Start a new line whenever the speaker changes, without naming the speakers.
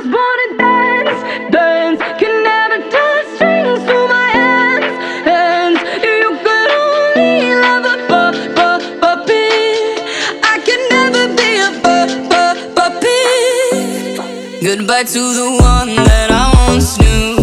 was born to dance, dance. Can never touch strings to my hands, hands. You could only love a puppy. I can never be a puppy. Goodbye to the one that I once knew.